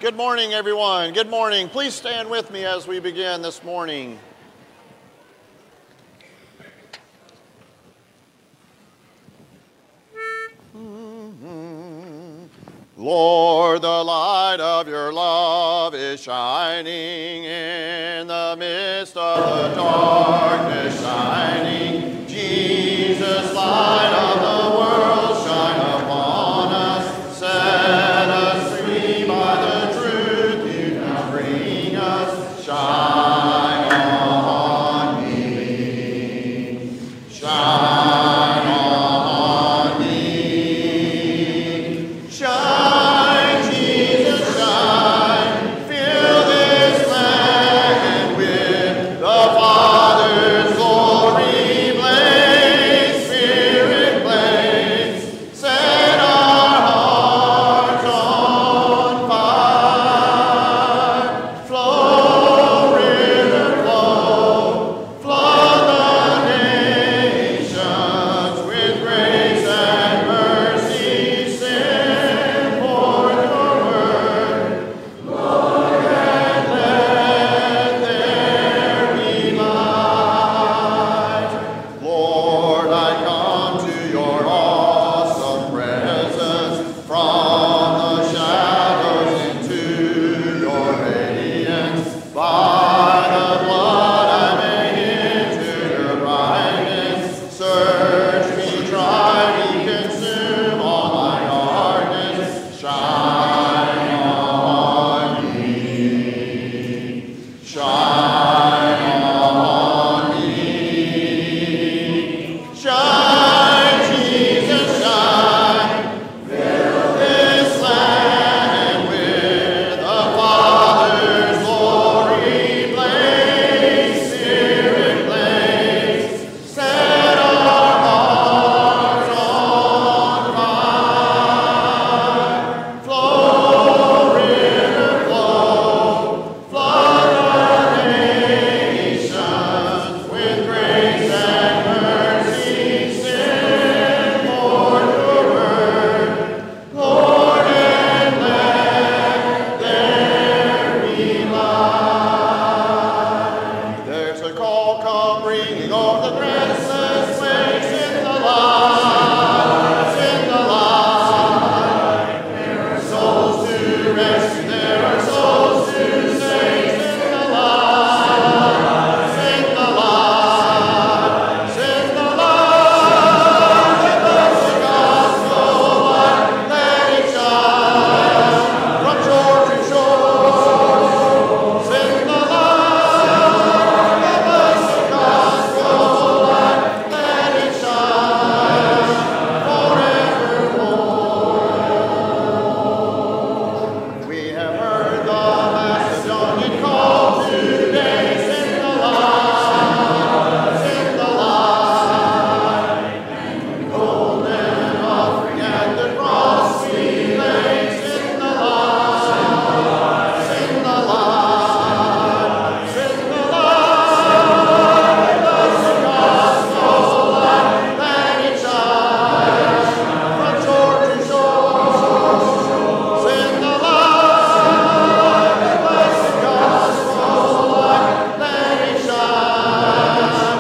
Good morning, everyone. Good morning. Please stand with me as we begin this morning. Lord, the light of your love is shining in the midst of the darkness shining. Jesus, light of the world, shine upon us. Set us free by the truth you now bring us. Shine on me. Shine on me. Shine, Jesus, shine. Fill this land with the Father's glory. Blaze, Spirit, blaze. Set our hearts on fire. Flow, river, flow. Flood the nations with grace and mercy. Send forth your word, Lord, and let there be light. Lord, I come to your awesome presence, from the shadows into your radiance. By the blood I may into your brightness. Search me, try me, consume all my darkness. Shine on me. Shine on me. Shine, Jesus, shine. Fill this land with the Father's glory. Blaze, Spirit, blaze. Set our hearts on fire. Flow, river, flow. Flood the nations with grace and mercy. Send forth your word, Lord, and let there be light. There's a call come ringing over the restless waves. In the light, in the light. There are souls to rescue, there are souls to save. In the light, in the light, in the light. Give us the gospel light, let it shine from shore to shore. In the light, give us the gospel light, let it shine forevermore. We have heard the Macedonian call today. In the light, in the light. Golden offering at the cross we place. In the light, in the light, in the light. Give us the gospel light, let it shine from shore to shore. In the light, give us the gospel light, let it shine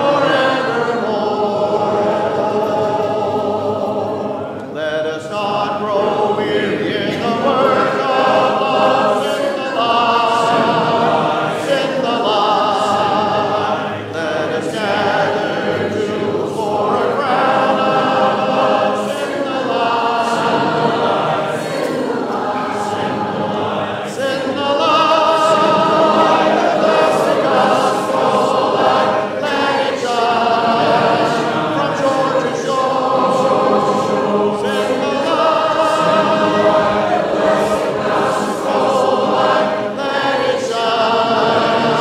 forevermore. Let us not grow weary in the work of love. In the light, in the light. Let us gather jewels for a crown of love. In the light, in the light. Give us the gospel light, let it shine from shore to shore. In the light, give us the gospel light, let it shine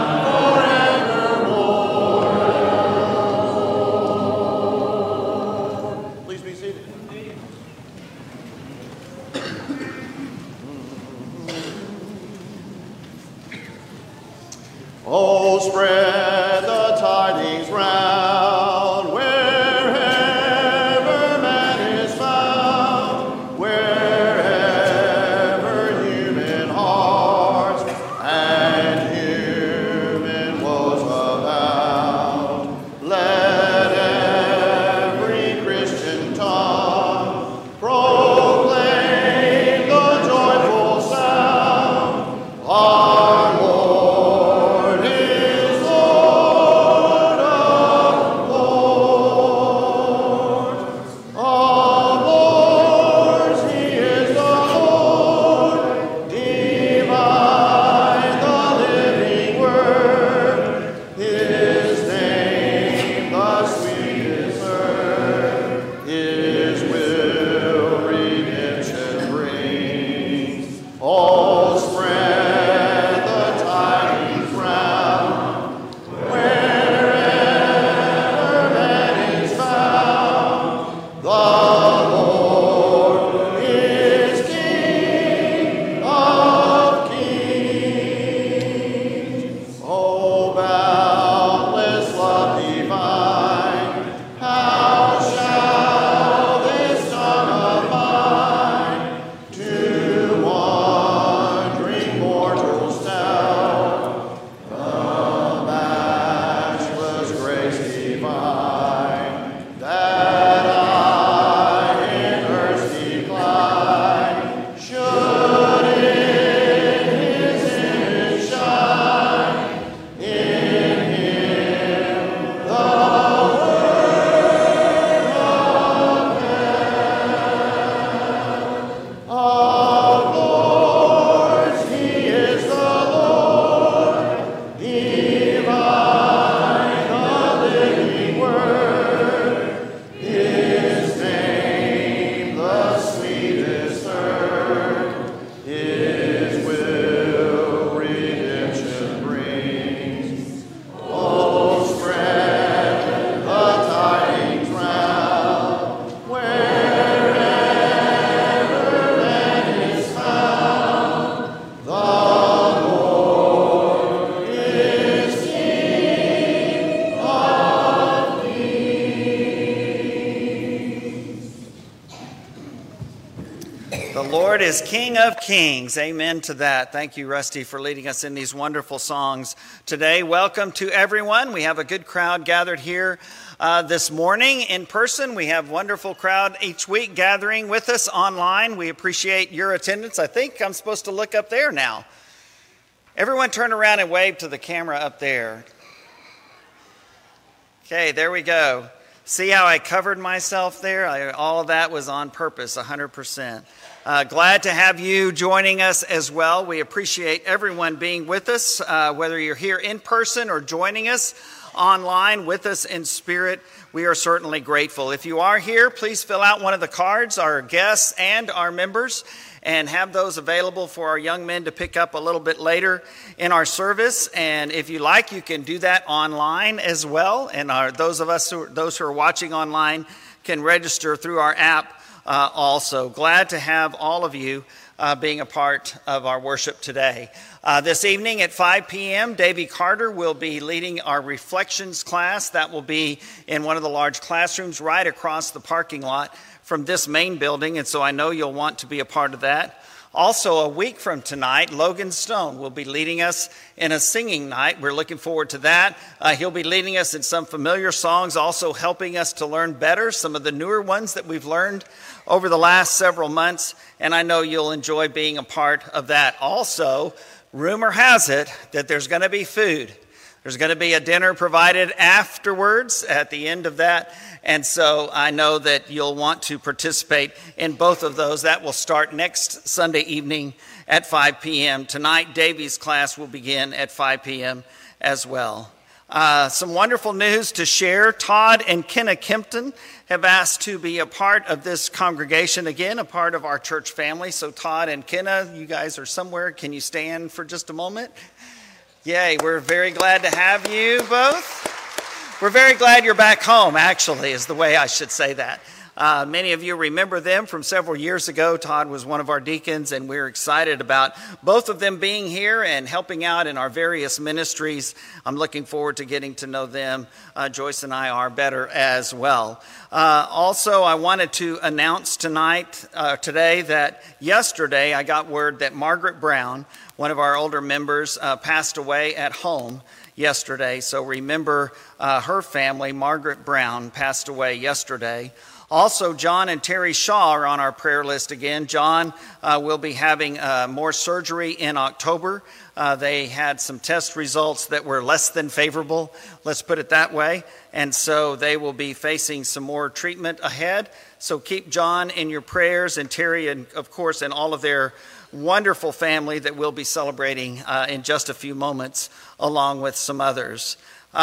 forevermore. Please be seated. Oh, spread the tidings round wherever man is found, wherever human Lord is King of Kings. Amen to that. Thank you, Rusty, for leading us in these wonderful songs today. Welcome to everyone. We have a good crowd gathered here this morning in person. We have a wonderful crowd each week gathering with us online. We appreciate your attendance. I think I'm supposed to look up there now. Everyone turn around and wave to the camera up there. Okay, there we go. See how I covered myself there? All of that was on purpose, 100%. Glad to have you joining us as well. We appreciate everyone being with us, whether you're here in person or joining us online with us in spirit. We are certainly grateful. If you are here, please fill out one of the cards, our guests and our members, and have those available for our young men to pick up a little bit later in our service. And if you like, you can do that online as well. And those who are watching online can register through our app also. Glad to have all of you being a part of our worship today. This evening at 5 p.m., Davy Carter will be leading our Reflections class. That will be in one of the large classrooms right across the parking lot from this main building, and so I know you'll want to be a part of that. Also, a week from tonight, Logan Stone will be leading us in a singing night. We're looking forward to that. He'll be leading us in some familiar songs, also helping us to learn better some of the newer ones that we've learned over the last several months, and I know you'll enjoy being a part of that. Also, rumor has it that there's going to be food. There's going to be a dinner provided afterwards at the end of that. And so I know that you'll want to participate in both of those. That will start next Sunday evening at 5 p.m. Tonight, Davy's class will begin at 5 p.m. as well. Some wonderful news to share. Todd and Kenna Kempton have asked to be a part of this congregation again, a part of our church family. So Todd and Kenna, you guys are somewhere. Can you stand for just a moment? Yay, we're very glad to have you both. We're very glad you're back home, actually, is the way I should say that. Many of you remember them from several years ago. Todd was one of our deacons, and we're excited about both of them being here and helping out in our various ministries. I'm looking forward to getting to know them. Joyce and I are better as well. Also, I wanted to announce today that yesterday I got word that Margaret Brown, one of our older members, passed away at home yesterday. So remember her family. Margaret Brown passed away yesterday. Also, John and Terry Shaw are on our prayer list again. John will be having more surgery in October. They had some test results that were less than favorable, let's put it that way. And so they will be facing some more treatment ahead. So keep John in your prayers, and Terry, and of course, and all of their wonderful family that we'll be celebrating in just a few moments, along with some others.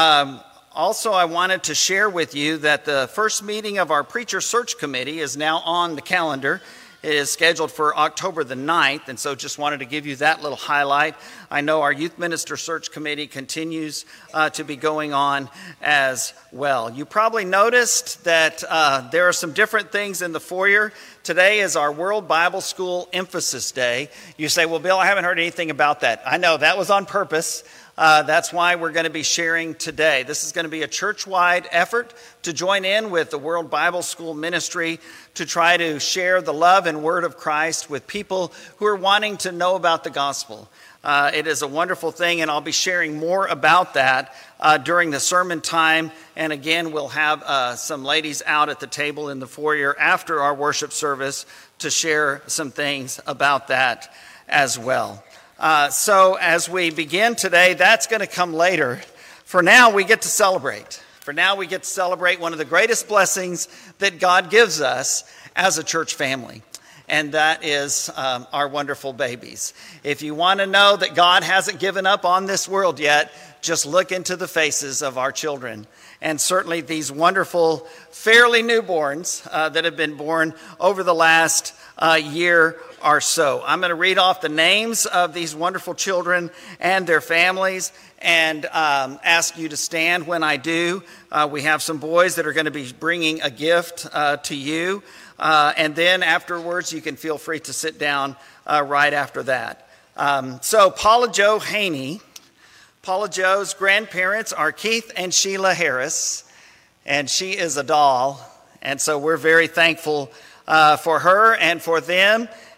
Also, I wanted to share with you that the first meeting of our Preacher Search Committee is now on the calendar. It is scheduled for October the 9th, and so just wanted to give you that little highlight. I know our Youth Minister Search Committee continues to be going on as well. You probably noticed that there are some different things in the foyer. Today is our World Bible School Emphasis Day. You say, well, Bill, I haven't heard anything about that. I know, that was on purpose. That's why we're going to be sharing today. This is going to be a church-wide effort to join in with the World Bible School Ministry to try to share the love and word of Christ with people who are wanting to know about the gospel. It is a wonderful thing, and I'll be sharing more about that during the sermon time. And again, we'll have some ladies out at the table in the foyer after our worship service to share some things about that as well. So as we begin today, that's going to come later. For now, we get to celebrate. For now, we get to celebrate one of the greatest blessings that God gives us as a church family. And that is our wonderful babies. If you want to know that God hasn't given up on this world yet, just look into the faces of our children. And certainly these wonderful, fairly newborns that have been born over the last year or so. I'm going to read off the names of these wonderful children and their families and ask you to stand when I do. We have some boys that are going to be bringing a gift to you. And then afterwards, you can feel free to sit down right after that. So Paula Jo Haney. Paula Jo's grandparents are Keith and Sheila Harris, and she is a doll. And so we're very thankful for her and for them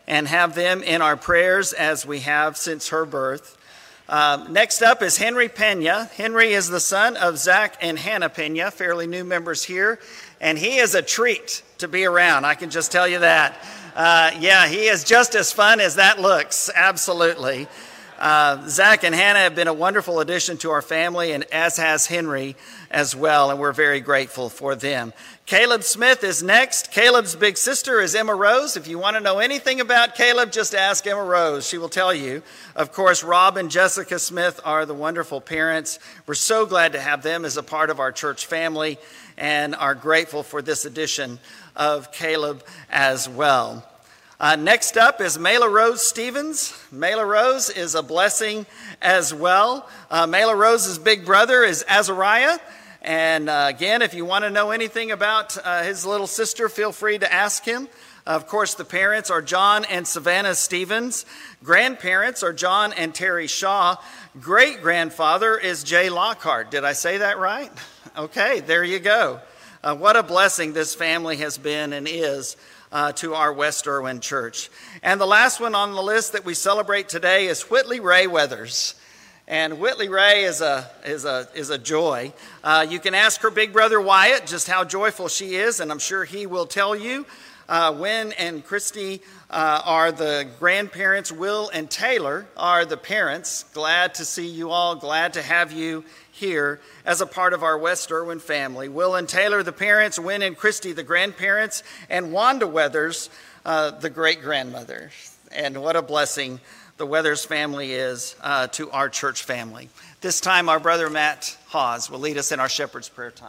and have them in our prayers as we have since her birth. Next up is Henry Pena. Henry is the son of Zach and Hannah Pena, fairly new members here, and he is a treat to be around. I can just tell you that. He is just as fun as that looks, absolutely. Zach and Hannah have been a wonderful addition to our family, and as has Henry as well, and we're very grateful for them. Caleb Smith is next. Caleb's big sister is Emma Rose. If you want to know anything about Caleb, just ask Emma Rose. She will tell you. Of course, Rob and Jessica Smith are the wonderful parents. We're so glad to have them as a part of our church family and are grateful for this addition of Caleb as well. Next up is Mayla Rose Stevens. Mayla Rose is a blessing as well. Mayla Rose's big brother is Azariah. And again, if you want to know anything about his little sister, feel free to ask him. Of course, the parents are John and Savannah Stevens. Grandparents are John and Terry Shaw. Great-grandfather is Jay Lockhart. Did I say that right? Okay, there you go. What a blessing this family has been and is to our West Irwin Church. And the last one on the list that we celebrate today is Whitley Ray Weathers. And Whitley Ray is a joy. You can ask her big brother Wyatt just how joyful she is, and I'm sure he will tell you. Wynn and Christy are the grandparents. Will and Taylor are the parents. Glad to see you all. Glad to have you here as a part of our West Irwin family. Will and Taylor, the parents. Wynn and Christy, the grandparents. And Wanda Weathers, the great-grandmother. And what a blessing the Weathers family is to our church family. This time, our brother Matt Hawes will lead us in our shepherd's prayer time.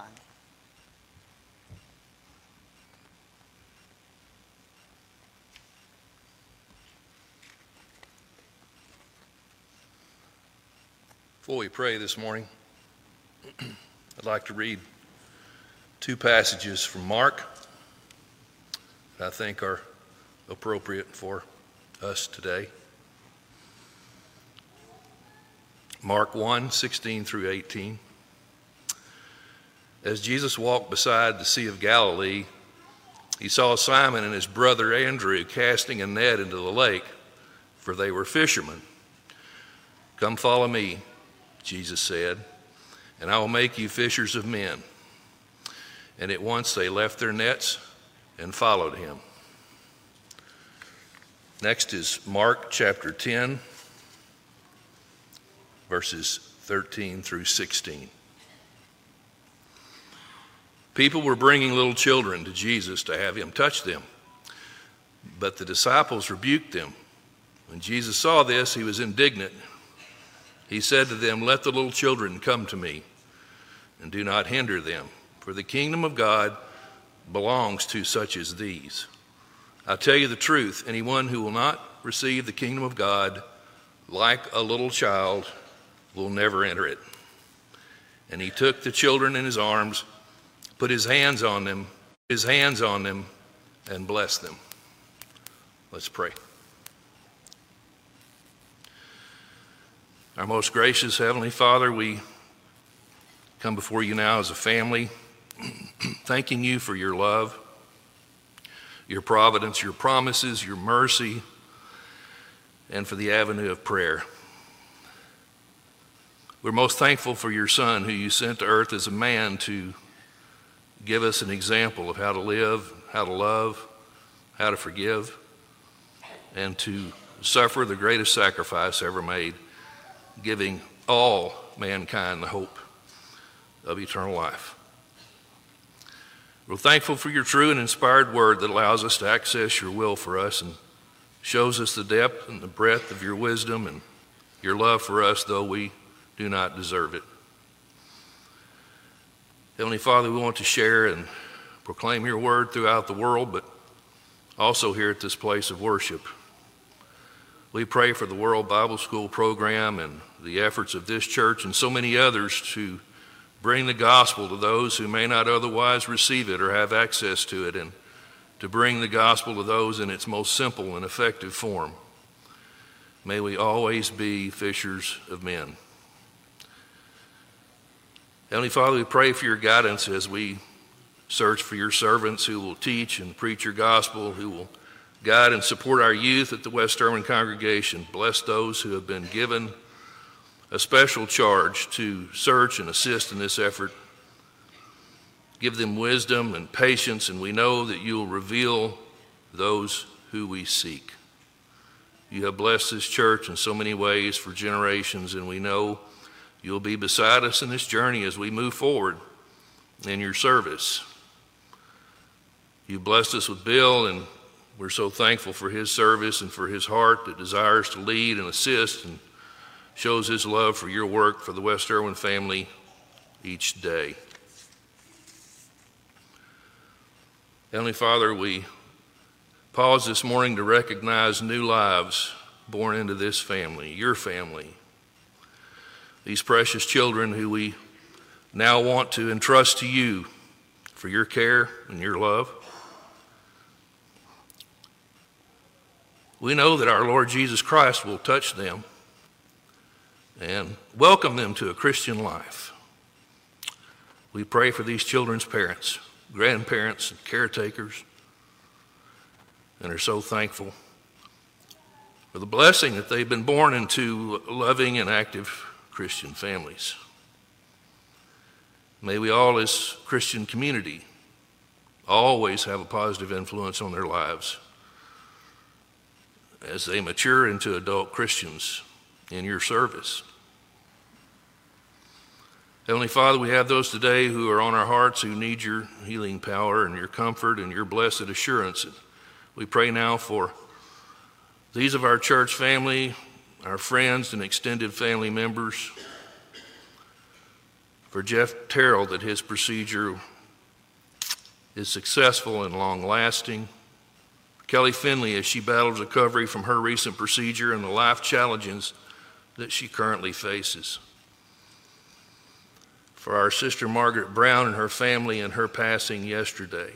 Before we pray this morning, I'd like to read two passages from Mark that I think are appropriate for us today. Mark 1:16 through 18. As Jesus walked beside the Sea of Galilee, he saw Simon and his brother Andrew casting a net into the lake, for they were fishermen. "Come follow me," Jesus said, "and I will make you fishers of men." And at once they left their nets and followed him. Next is Mark chapter 10, verses 13 through 16. People were bringing little children to Jesus to have him touch them, but the disciples rebuked them. When Jesus saw this, he was indignant. He said to them, "Let the little children come to me, and do not hinder them, for the kingdom of God belongs to such as these. I tell you the truth, anyone who will not receive the kingdom of God like a little child will never enter it." And he took the children in his arms, put his hands on them, and blessed them. Let's pray. Our most gracious Heavenly Father, we come before you now as a family, thanking you for your love, your providence, your promises, your mercy, and for the avenue of prayer. We're most thankful for your Son, who you sent to earth as a man to give us an example of how to live, how to love, how to forgive, and to suffer the greatest sacrifice ever made, giving all mankind the hope of eternal life. We're thankful for your true and inspired word that allows us to access your will for us and shows us the depth and the breadth of your wisdom and your love for us, though we do not deserve it. Heavenly Father, we want to share and proclaim your word throughout the world, but also here at this place of worship. We pray for the World Bible School program and the efforts of this church and so many others to bring the gospel to those who may not otherwise receive it or have access to it, and to bring the gospel to those in its most simple and effective form. May we always be fishers of men. Heavenly Father, we pray for your guidance as we search for your servants who will teach and preach your gospel, who will guide and support our youth at the West Erwin congregation. Bless those who have been given a special charge to search and assist in this effort. Give them wisdom and patience, and we know that you will reveal those who we seek. You have blessed this church in so many ways for generations, and we know you'll be beside us in this journey as we move forward in your service. You blessed us with Bill, and we're so thankful for his service and for his heart that desires to lead and assist and shows his love for your work for the West Erwin family each day. Heavenly Father, we pause this morning to recognize new lives born into this family, your family. These precious children who we now want to entrust to you for your care and your love. We know that our Lord Jesus Christ will touch them and welcome them to a Christian life. We pray for these children's parents, grandparents, and caretakers, and are so thankful for the blessing that they've been born into loving and active Christian families. May we all as Christian community always have a positive influence on their lives as they mature into adult Christians in your service. Heavenly Father, we have those today who are on our hearts who need your healing power and your comfort and your blessed assurance. We pray now for these of our church family, our friends and extended family members, for Jeff Terrell, that his procedure is successful and long-lasting. Kelly Finley, as she battles recovery from her recent procedure and the life challenges that she currently faces. For our sister Margaret Brown and her family and her passing yesterday.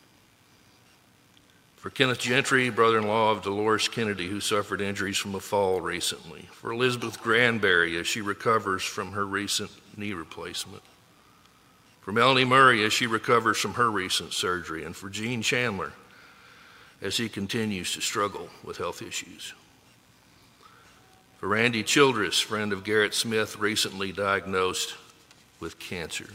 For Kenneth Gentry, brother-in-law of Dolores Kennedy, who suffered injuries from a fall recently. For Elizabeth Granberry, as she recovers from her recent knee replacement. For Melanie Murray, as she recovers from her recent surgery. And for Gene Chandler, as he continues to struggle with health issues. For Randy Childress, friend of Garrett Smith, recently diagnosed with cancer.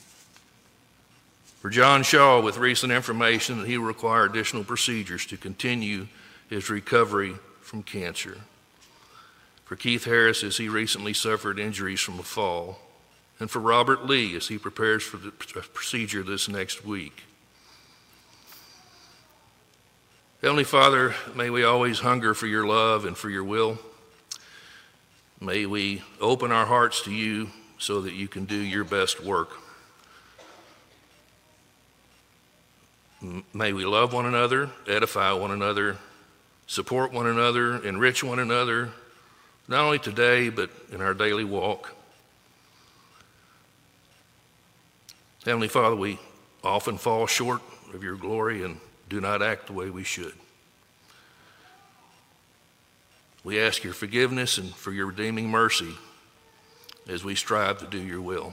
For John Shaw, with recent information that he will require additional procedures to continue his recovery from cancer. For Keith Harris, as he recently suffered injuries from a fall. And for Robert Lee, as he prepares for the procedure this next week. Heavenly Father, may we always hunger for your love and for your will. May we open our hearts to you so that you can do your best work. May we love one another, edify one another, support one another, enrich one another, not only today, but in our daily walk. Heavenly Father, we often fall short of your glory and do not act the way we should. We ask your forgiveness and for your redeeming mercy as we strive to do your will.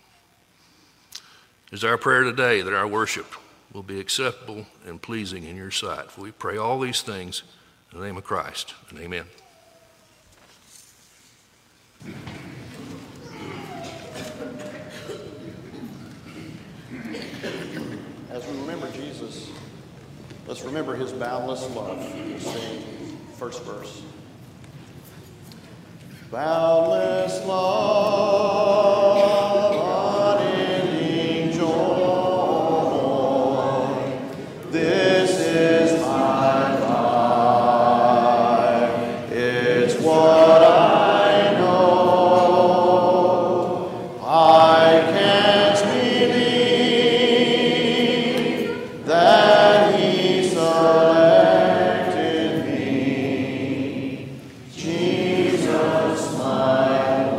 It's our prayer today that our worship will be acceptable and pleasing in your sight. For we pray all these things in the name of Christ, and amen. As we remember Jesus, let's remember his boundless love. We'll sing first verse. Boundless love, unending joy, this is my life. It's what I know. I can't believe that he selected me. Jesus, my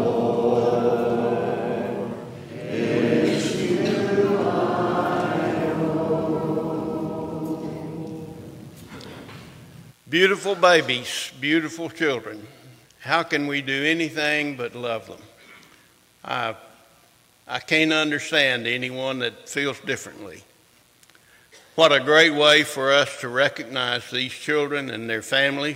Lord, it's you I know. Beautiful babies, beautiful children. How can we do anything but love them? I can't understand anyone that feels differently. What a great way for us to recognize these children and their families.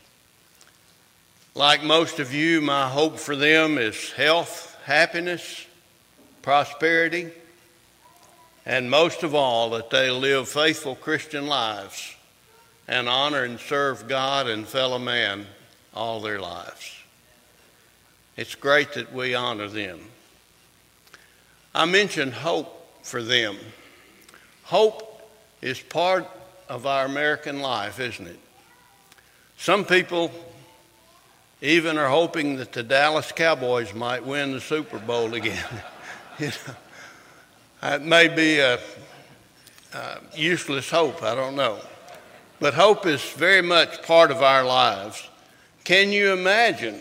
Like most of you, my hope for them is health, happiness, prosperity, and most of all, that they live faithful Christian lives and honor and serve God and fellow man all their lives. It's great that we honor them. I mentioned hope for them. Hope is part of our American life, isn't it? Some people even are hoping that the Dallas Cowboys might win the Super Bowl again. You know, it may be a useless hope, I don't know. But hope is very much part of our lives. Can you imagine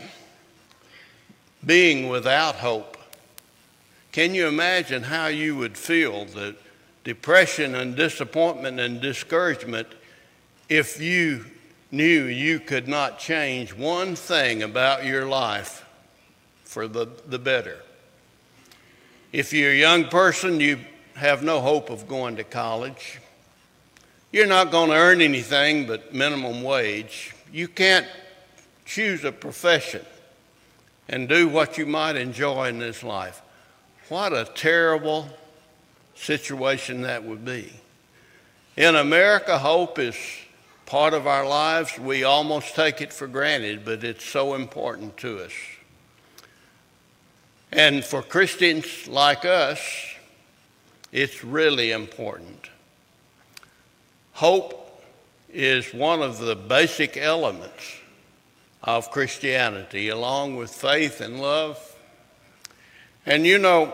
being without hope? Can you imagine how you would feel, the depression and disappointment and discouragement, if you knew you could not change one thing about your life for the better? If you're a young person, you have no hope of going to college. You're not going to earn anything but minimum wage. You can't choose a profession and do what you might enjoy in this life. What a terrible situation that would be. In America, hope is part of our lives. We almost take it for granted, but it's so important to us. And for Christians like us, it's really important. Hope is one of the basic elements of Christianity, along with faith and love. And you know,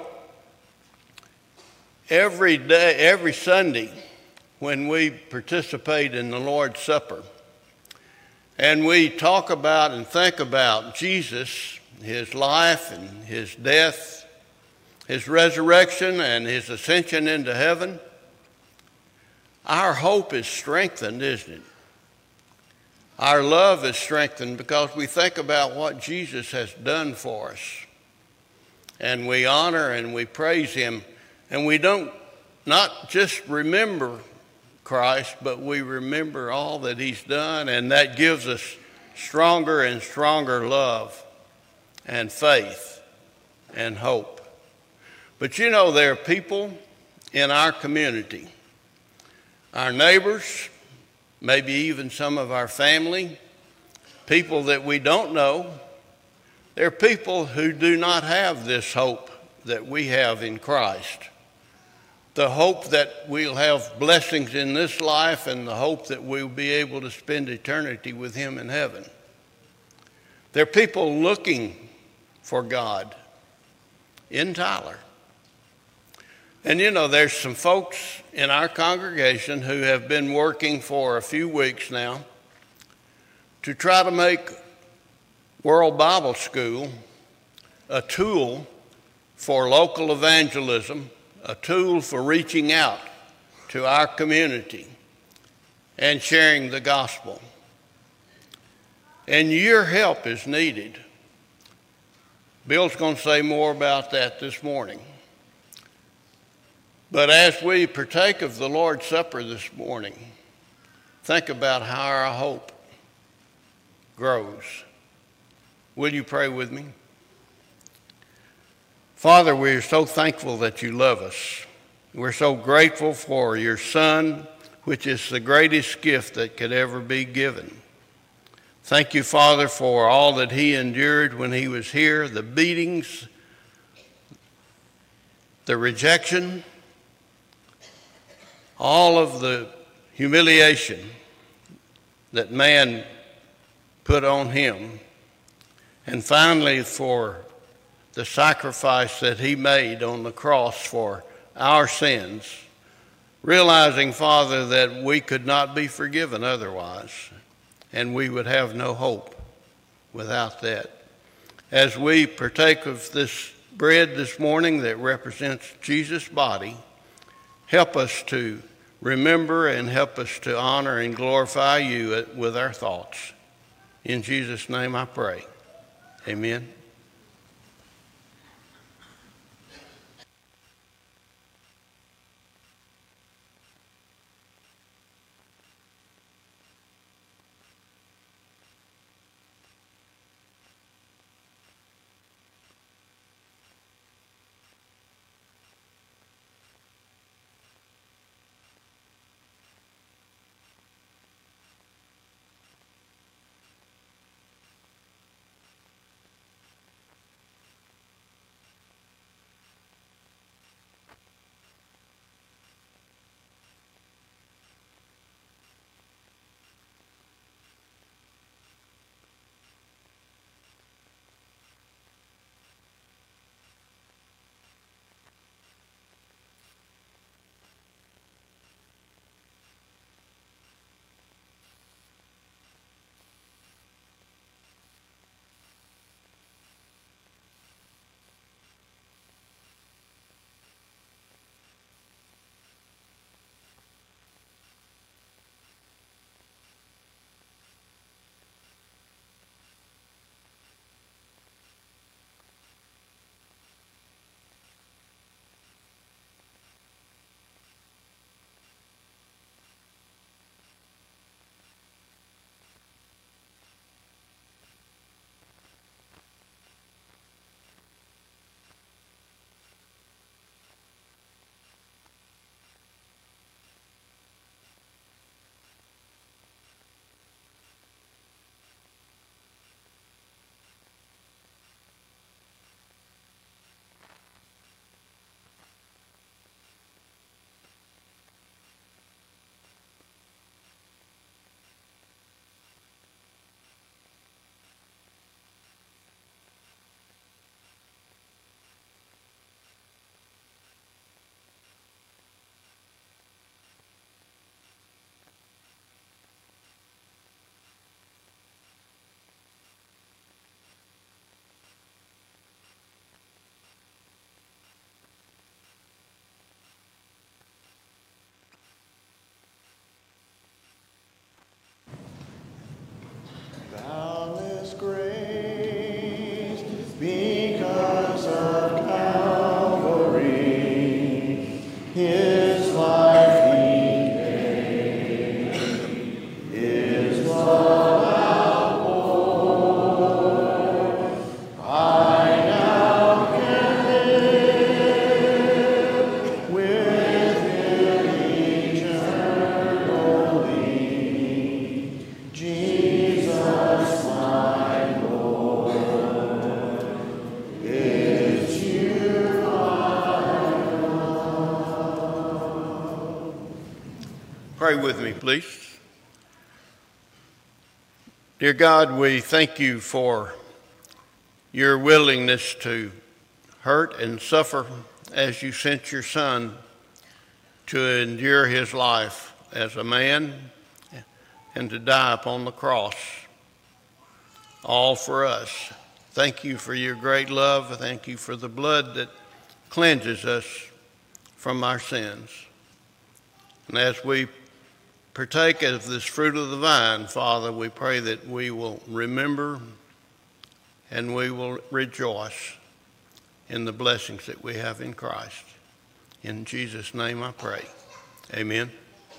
every day, every Sunday, when we participate in the Lord's Supper, and we talk about and think about Jesus, his life and his death, his resurrection and his ascension into heaven, our hope is strengthened, isn't it? Our love is strengthened because we think about what Jesus has done for us. And we honor and we praise him. And we don't not just remember Christ, but we remember all that he's done, and that gives us stronger and stronger love and faith and hope. But you know, there are people in our community, our neighbors, maybe even some of our family, people that we don't know. There are people who do not have this hope that we have in Christ. The hope that we'll have blessings in this life and the hope that we'll be able to spend eternity with him in heaven. There are people looking for God in Tyler. And you know, there's some folks in our congregation who have been working for a few weeks now to try to make World Bible School a tool for local evangelism, a tool for reaching out to our community and sharing the gospel. And your help is needed. Bill's going to say more about that this morning. But as we partake of the Lord's Supper this morning, think about how our hope grows. Will you pray with me? Father, we're so thankful that you love us. We're so grateful for your Son, which is the greatest gift that could ever be given. Thank you, Father, for all that he endured when he was here, the beatings, the rejection, all of the humiliation that man put on him, and finally for the sacrifice that he made on the cross for our sins, realizing, Father, that we could not be forgiven otherwise, and we would have no hope without that. As we partake of this bread this morning that represents Jesus' body, help us to remember and help us to honor and glorify you with our thoughts. In Jesus' name I pray. Amen. Pray with me, please. Dear God, we thank you for your willingness to hurt and suffer as you sent your Son to endure his life as a man and to die upon the cross, all for us. Thank you for your great love. Thank you for the blood that cleanses us from our sins. And as we partake of this fruit of the vine, Father, we pray that we will remember and we will rejoice in the blessings that we have in Christ. In Jesus' name I pray. Amen.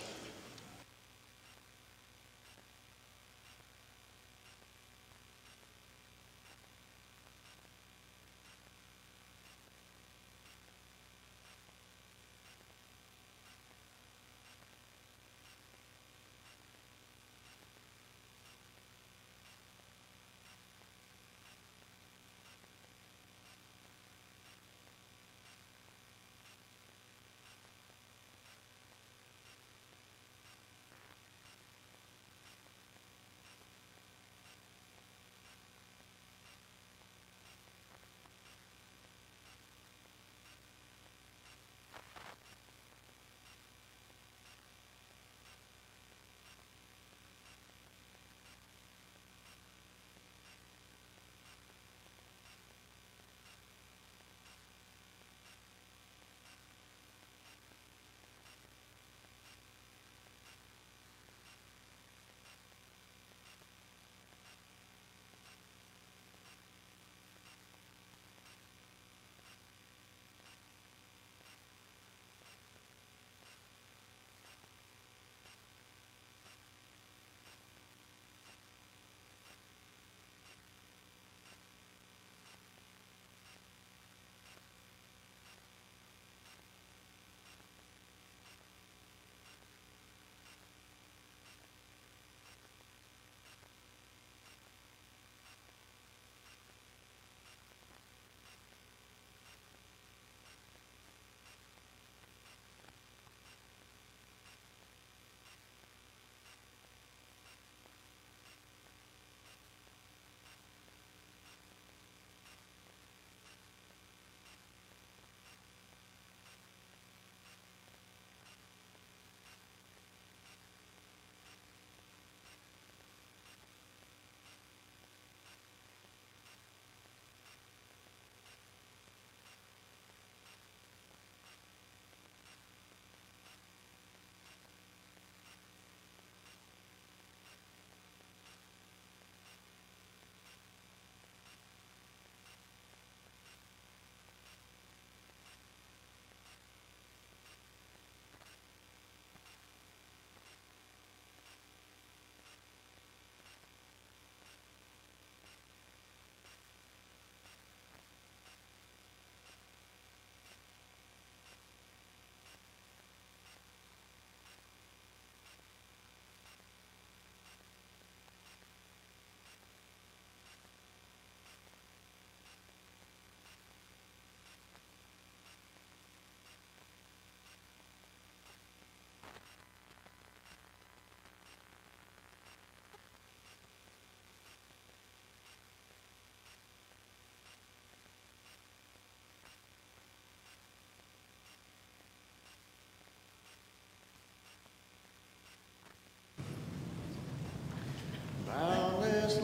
Boundless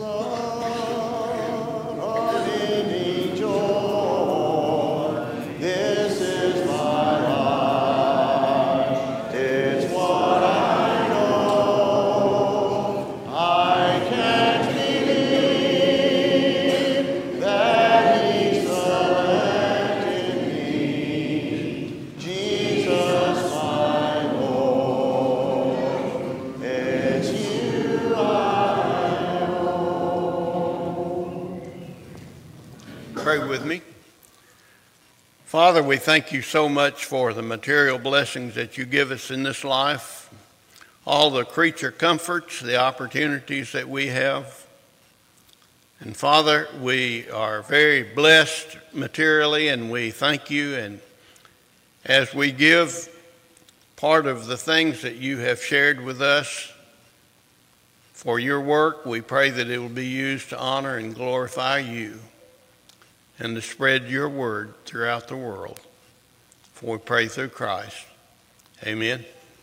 love, unending joy, this is my life, it's what I know. I can't believe that He selected me, Jesus my Lord, it's you Pray with me. Father, we thank you so much for the material blessings that you give us in this life, all the creature comforts, the opportunities that we have. And Father, we are very blessed materially, and we thank you. And as we give part of the things that you have shared with us for your work. We pray that it will be used to honor and glorify you and to spread your word throughout the world. For we pray through Christ. Amen.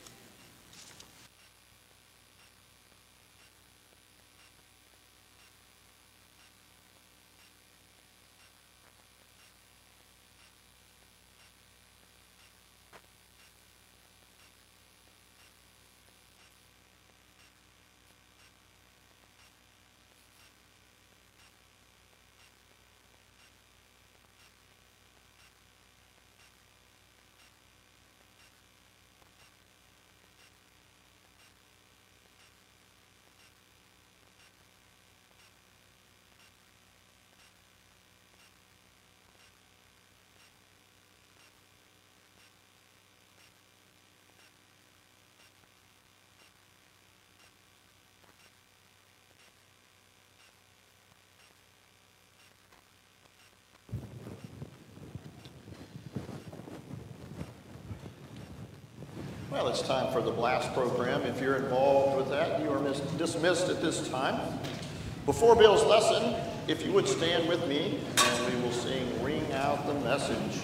Well, it's time for the blast program. If you're involved with that, you are dismissed at this time. Before Bill's lesson, if you would stand with me, and we will sing Ring Out the Message.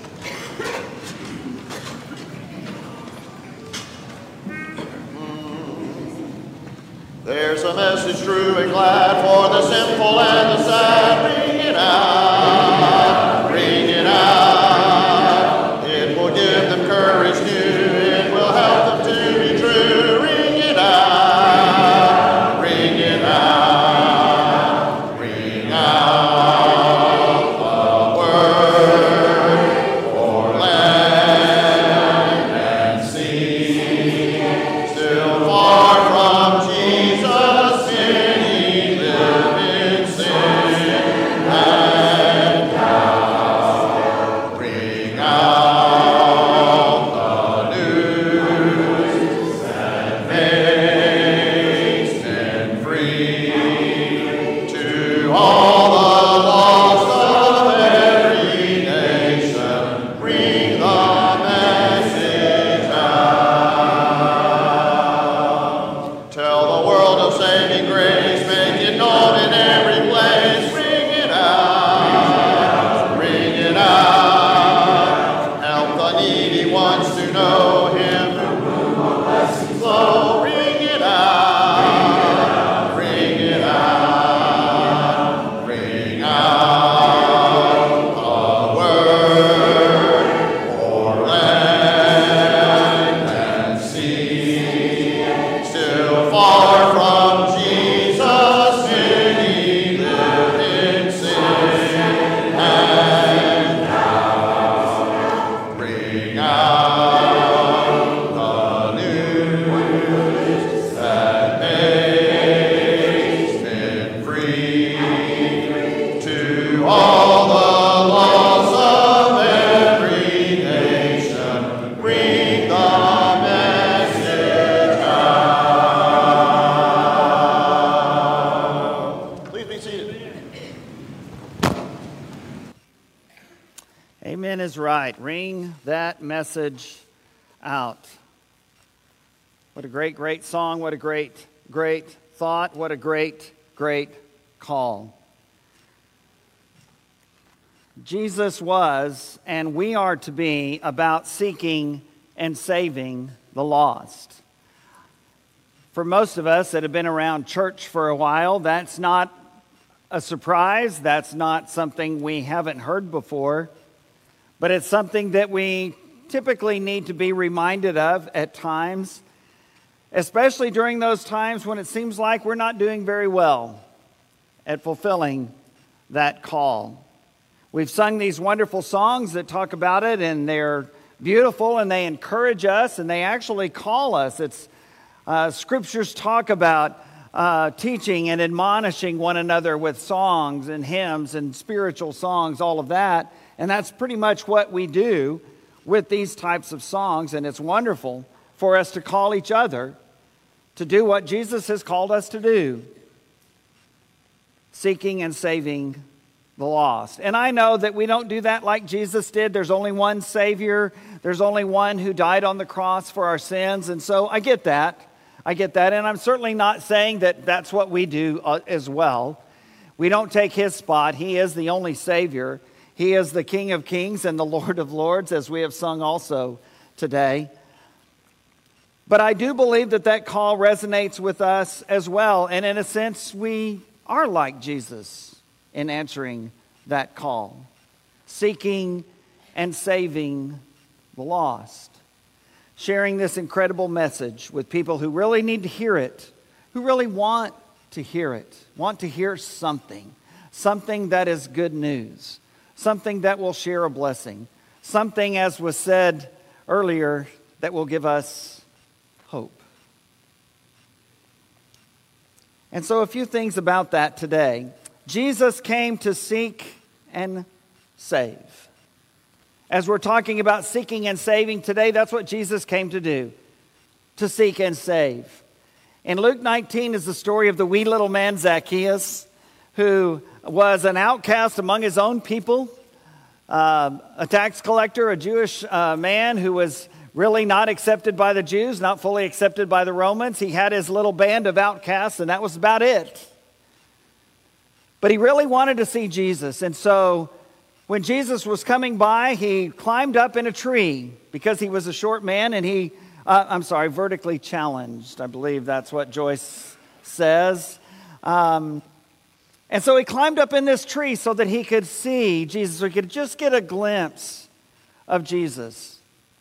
There's a message true and glad for the simple and the sad. Ring it out, ring it out. It will give them courage new. Help them to be true. Ring it out, ring it out, ring out the word for land and sea. Still far from Jesus, many live in sin and doubt. Ring out. Ring that message out. What a great song. What a great thought. What a great call. Jesus was, and we are to be, about seeking and saving the lost. For most of us that have been around church for a while, that's not a surprise. That's not something we haven't heard before. But it's something that we typically need to be reminded of at times, especially during those times when it seems like we're not doing very well at fulfilling that call. We've sung these wonderful songs that talk about it, and they're beautiful, and they encourage us, and they actually call us. It's scriptures talk about teaching and admonishing one another with songs and hymns and spiritual songs, all of that. And that's pretty much what we do with these types of songs. And it's wonderful for us to call each other to do what Jesus has called us to do. Seeking and saving the lost. And I know that we don't do that like Jesus did. There's only one Savior. There's only one who died on the cross for our sins. And so I get that. And I'm certainly not saying that that's what we do as well. We don't take his spot. He is the only Savior. He is the King of Kings and the Lord of Lords, as we have sung also today. But I do believe that call resonates with us as well. And in a sense, we are like Jesus in answering that call, seeking and saving the lost, sharing this incredible message with people who really need to hear it, who really want to hear it, want to hear something that is good news, something that will share a blessing, something, as was said earlier, that will give us hope. And so a few things about that today. Jesus came to seek and save. As we're talking about seeking and saving today, that's what Jesus came to do, to seek and save. In Luke 19 is the story of the wee little man Zacchaeus, who was an outcast among his own people, a tax collector, a Jewish man who was really not accepted by the Jews, not fully accepted by the Romans. He had his little band of outcasts, and that was about it. But he really wanted to see Jesus. And so when Jesus was coming by, he climbed up in a tree because he was a short man, and vertically challenged. I believe that's what Joyce says. And so he climbed up in this tree so that he could see Jesus, so he could just get a glimpse of Jesus.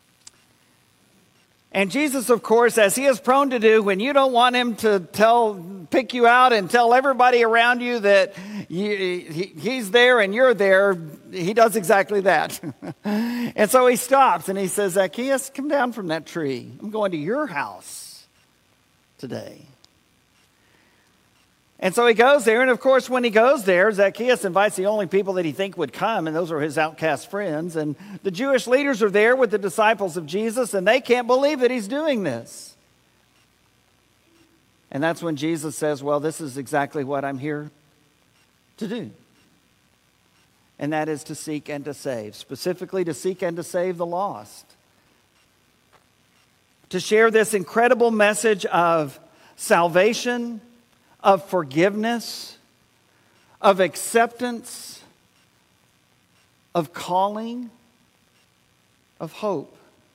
And Jesus, of course, as he is prone to do, when you don't want him to pick you out and tell everybody around you that he's there and you're there, he does exactly that. And so he stops and he says, Zacchaeus, come down from that tree. I'm going to your house today. And so he goes there, and of course, when he goes there, Zacchaeus invites the only people that he think would come, and those are his outcast friends. And the Jewish leaders are there with the disciples of Jesus, and they can't believe that he's doing this. And that's when Jesus says, well, this is exactly what I'm here to do. And that is to seek and to save, specifically to seek and to save the lost. To share this incredible message of salvation, of forgiveness, of acceptance, of calling, of hope.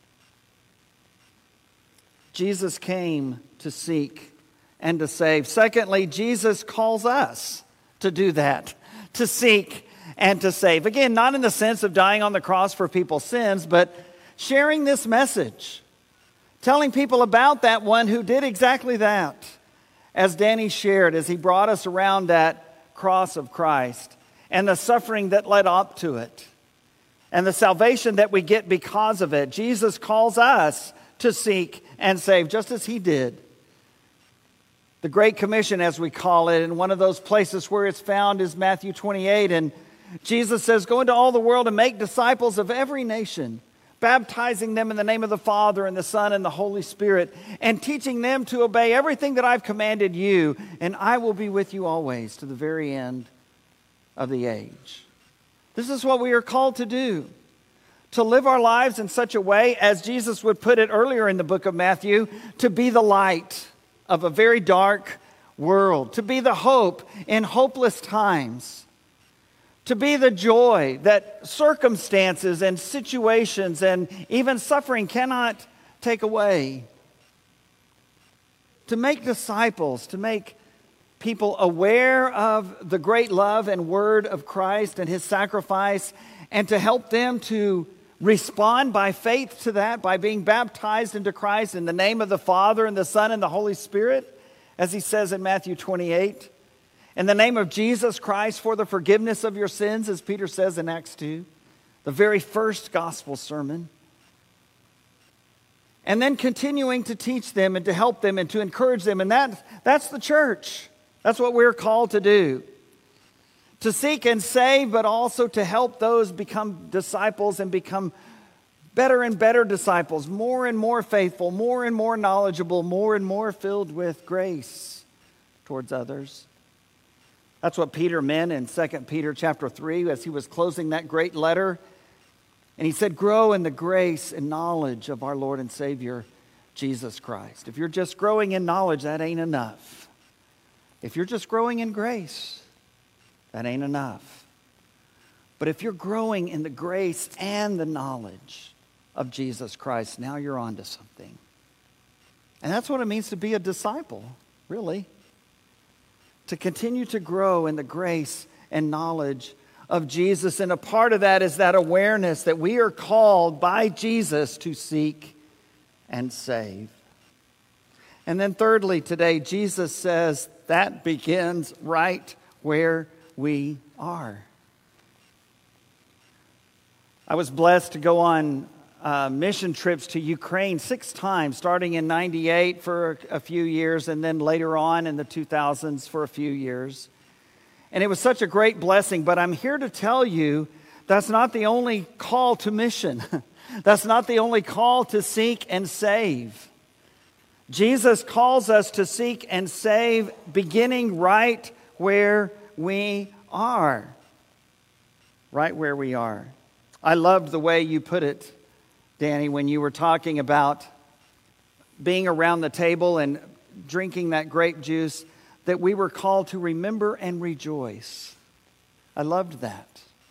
Jesus came to seek and to save. Secondly, Jesus calls us to do that, to seek and to save. Again, not in the sense of dying on the cross for people's sins, but sharing this message, telling people about that one who did exactly that. As Danny shared, as he brought us around that cross of Christ and the suffering that led up to it and the salvation that we get because of it, Jesus calls us to seek and save, just as he did. The Great Commission, as we call it, and one of those places where it's found is Matthew 28. And Jesus says, go into all the world and make disciples of every nation, baptizing them in the name of the Father and the Son and the Holy Spirit, and teaching them to obey everything that I've commanded you, and I will be with you always to the very end of the age. This is what we are called to do, to live our lives in such a way, as Jesus would put it earlier in the book of Matthew, to be the light of a very dark world, to be the hope in hopeless times, to be the joy that circumstances and situations and even suffering cannot take away. To make disciples, to make people aware of the great love and word of Christ and his sacrifice, and to help them to respond by faith to that, by being baptized into Christ in the name of the Father and the Son and the Holy Spirit, as he says in Matthew 28. In the name of Jesus Christ for the forgiveness of your sins, as Peter says in Acts 2, the very first gospel sermon. And then continuing to teach them and to help them and to encourage them. And that's the church. That's what we're called to do. To seek and save, but also to help those become disciples and become better and better disciples, more and more faithful, more and more knowledgeable, more and more filled with grace towards others. That's what Peter meant in 2 Peter chapter 3 as he was closing that great letter. And he said, grow in the grace and knowledge of our Lord and Savior, Jesus Christ. If you're just growing in knowledge, that ain't enough. If you're just growing in grace, that ain't enough. But if you're growing in the grace and the knowledge of Jesus Christ, now you're on to something. And that's what it means to be a disciple, really. To continue to grow in the grace and knowledge of Jesus. And a part of that is that awareness that we are called by Jesus to seek and save. And then thirdly, today, Jesus says that begins right where we are. I was blessed to go on mission trips to Ukraine 6 times, starting in 98 for a few years, and then later on in the 2000s for a few years. And it was such a great blessing, but I'm here to tell you that's not the only call to mission. That's not the only call to seek and save. Jesus calls us to seek and save beginning right where we are. Right where we are. I loved the way you put it, Danny, when you were talking about being around the table and drinking that grape juice, that we were called to remember and rejoice. I loved that.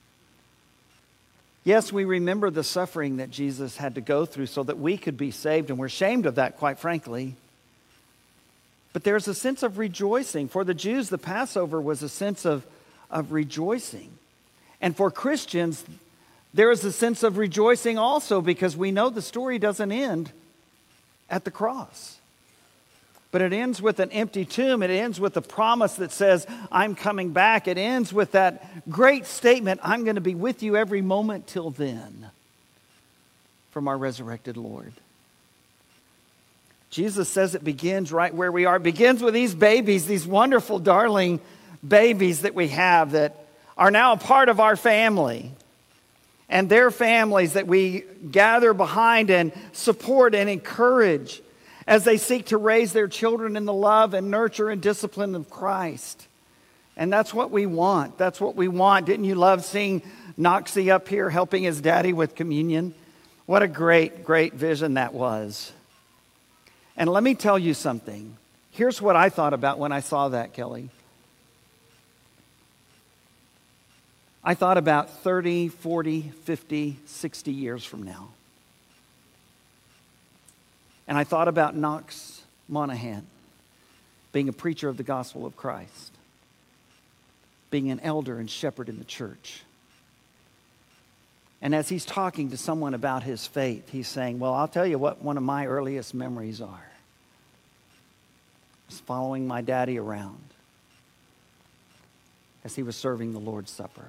Yes, we remember the suffering that Jesus had to go through so that we could be saved, and we're ashamed of that, quite frankly. But there's a sense of rejoicing. For the Jews, the Passover was a sense of rejoicing. And for Christians, there is a sense of rejoicing also, because we know the story doesn't end at the cross. But it ends with an empty tomb. It ends with a promise that says, I'm coming back. It ends with that great statement, I'm going to be with you every moment till then, from our resurrected Lord. Jesus says it begins right where we are. It begins with these babies, these wonderful, darling babies that we have that are now a part of our family. And their families that we gather behind and support and encourage as they seek to raise their children in the love and nurture and discipline of Christ. And that's what we want. That's what we want. Didn't you love seeing Noxie up here helping his daddy with communion? What a great, great vision that was. And let me tell you something. Here's what I thought about when I saw that, Kelly. I thought about 30, 40, 50, 60 years from now. And I thought about Knox Monahan being a preacher of the gospel of Christ, being an elder and shepherd in the church. And as he's talking to someone about his faith, he's saying, well, I'll tell you what one of my earliest memories are. It's following my daddy around as he was serving the Lord's Supper.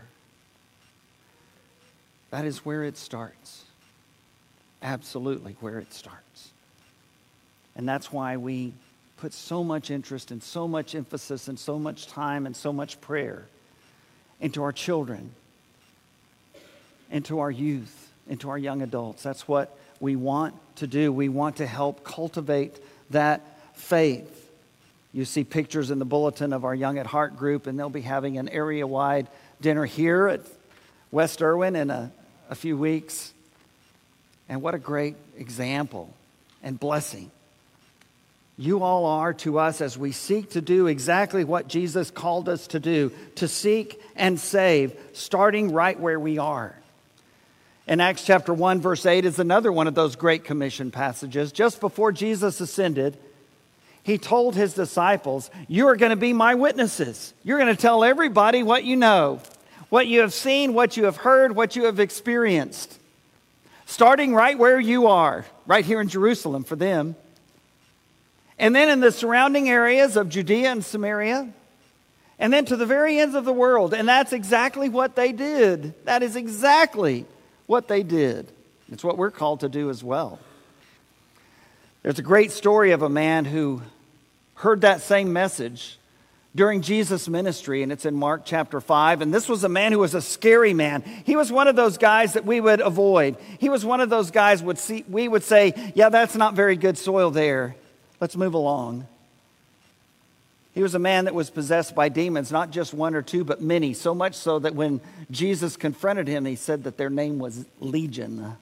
That is where it starts. Absolutely where it starts. And that's why we put so much interest and so much emphasis and so much time and so much prayer into our children, into our youth, into our young adults. That's what we want to do. We want to help cultivate that faith. You see pictures in the bulletin of our Young at Heart group, and they'll be having an area-wide dinner here at West Irwin in a few weeks. And what a great example and blessing you all are to us as we seek to do exactly what Jesus called us to do, to seek and save, starting right where we are. In Acts chapter 1, verse 8 is another one of those Great Commission passages. Just before Jesus ascended, he told his disciples, you are going to be my witnesses. You're going to tell everybody what you know, what you have seen, what you have heard, what you have experienced. Starting right where you are, right here in Jerusalem for them. And then in the surrounding areas of Judea and Samaria. And then to the very ends of the world. And that's exactly what they did. That is exactly what they did. It's what we're called to do as well. There's a great story of a man who heard that same message during Jesus' ministry, and it's in Mark chapter 5. And this was a man who was a scary man. He was one of those guys that we would avoid. He was one of those guys we would say, yeah, that's not very good soil there. Let's move along. He was a man that was possessed by demons, not just one or two, but many, so much so that when Jesus confronted him, he said that their name was Legion.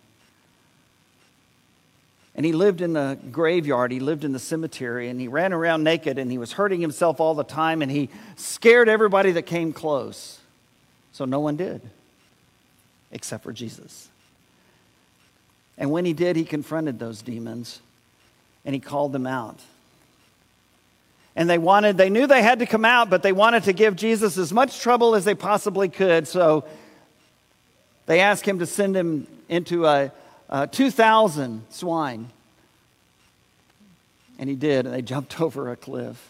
And he lived in the graveyard, he lived in the cemetery, and he ran around naked, and he was hurting himself all the time, and he scared everybody that came close. So no one did, except for Jesus. And when he did, he confronted those demons, and he called them out. And they knew they had to come out, but they wanted to give Jesus as much trouble as they possibly could. So they asked him to send him into 2,000 swine. And he did, and they jumped over a cliff.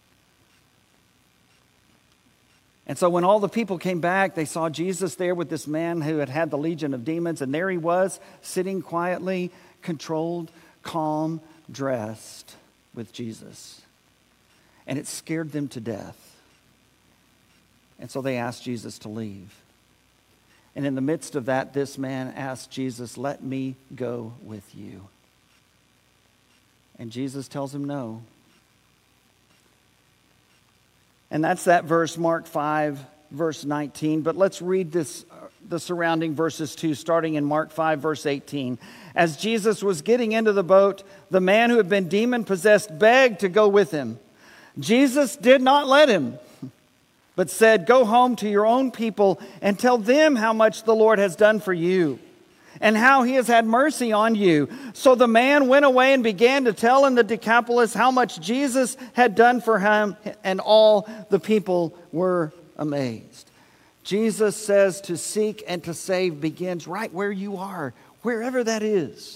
And so when all the people came back, they saw Jesus there with this man who had had the legion of demons. And there he was, sitting quietly, controlled, calm, dressed with Jesus. And it scared them to death. And so they asked Jesus to leave. And in the midst of that, this man asked Jesus, "Let me go with you." And Jesus tells him no. And that's that verse, Mark 5, verse 19. But let's read the surrounding verses too, starting in Mark 5, verse 18. As Jesus was getting into the boat, the man who had been demon-possessed begged to go with him. Jesus did not let him, but said, "Go home to your own people and tell them how much the Lord has done for you and how he has had mercy on you." So the man went away and began to tell in the Decapolis how much Jesus had done for him, and all the people were amazed. Jesus says to seek and to save begins right where you are, wherever that is.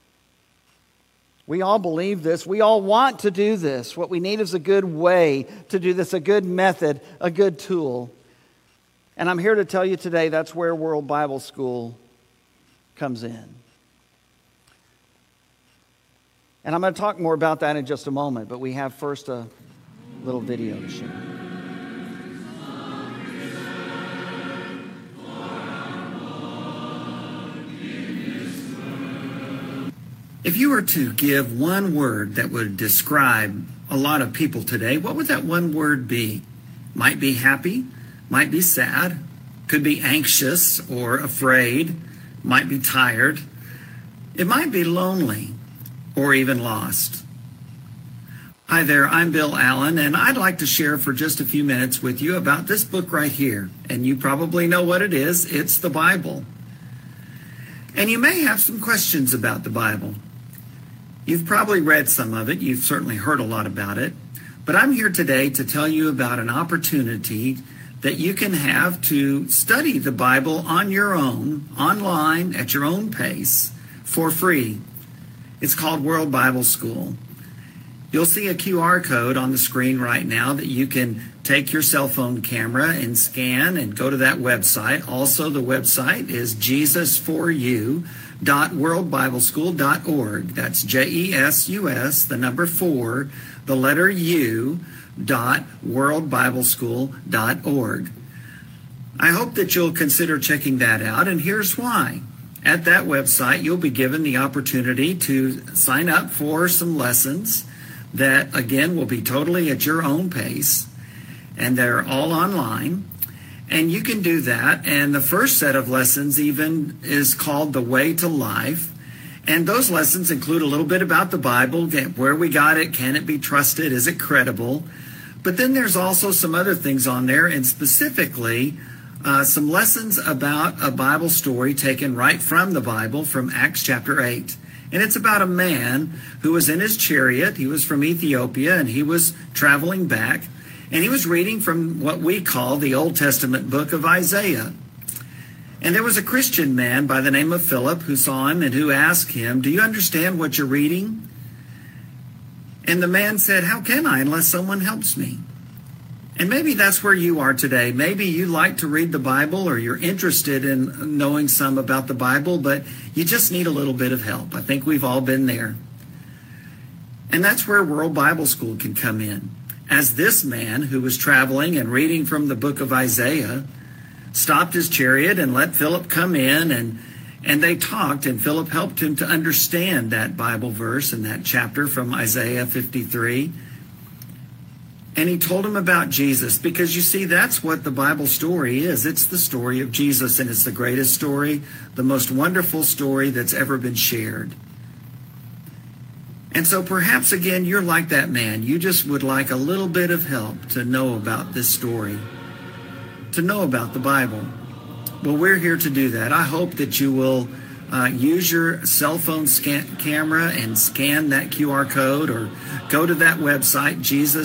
We all believe this. We all want to do this. What we need is a good way to do this, a good method, a good tool. And I'm here to tell you today that's where World Bible School comes in. And I'm going to talk more about that in just a moment, but we have first a little video to share. If you were to give one word that would describe a lot of people today, what would that one word be? Might be happy, might be sad, could be anxious or afraid, might be tired. It might be lonely or even lost. Hi there, I'm Bill Allen, and I'd like to share for just a few minutes with you about this book right here. And you probably know what it is. It's the Bible. And you may have some questions about the Bible. You've probably read some of it. You've certainly heard a lot about it. But I'm here today to tell you about an opportunity that you can have to study the Bible on your own, online, at your own pace, for free. It's called World Bible School. You'll see a QR code on the screen right now that you can take your cell phone camera and scan and go to that website. Also, the website is jesusyouworldbibleschool.org. That's JESUS, the number 4, the letter U, .worldbibleschool.org. I hope that you'll consider checking that out, and here's why. At that website, you'll be given the opportunity to sign up for some lessons that, again, will be totally at your own pace, and they're all online. And you can do that, and the first set of lessons even is called The Way to Life. And those lessons include a little bit about the Bible, where we got it, can it be trusted, is it credible? But then there's also some other things on there, and specifically some lessons about a Bible story taken right from the Bible, from Acts chapter 8. And it's about a man who was in his chariot. He was from Ethiopia, and he was traveling back. And he was reading from what we call the Old Testament book of Isaiah. And there was a Christian man by the name of Philip who saw him and who asked him, "Do you understand what you're reading?" And the man said, "How can I unless someone helps me?" And maybe that's where you are today. Maybe you like to read the Bible, or you're interested in knowing some about the Bible, but you just need a little bit of help. I think we've all been there. And that's where World Bible School can come in. As this man who was traveling and reading from the book of Isaiah stopped his chariot and let Philip come in, and they talked, and Philip helped him to understand that Bible verse and that chapter from Isaiah 53. And he told him about Jesus because, you see, that's what the Bible story is. It's the story of Jesus, and it's the greatest story, the most wonderful story that's ever been shared. And so perhaps, again, you're like that man. You just would like a little bit of help to know about this story, to know about the Bible. Well, we're here to do that. I hope that you will use your cell phone camera and scan that QR code, or go to that website,